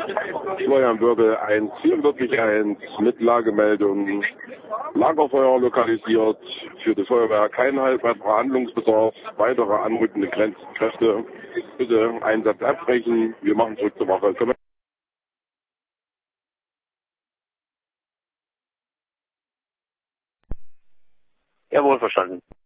Florian Wirbel 14441, Mitlagemeldung. Lagerfeuer lokalisiert, für die Feuerwehr kein weiterer Handlungsbedarf, weitere anrückende Grenzkräfte. Bitte Einsatz abbrechen, wir machen zurück zur Wache. Jawohl, verstanden.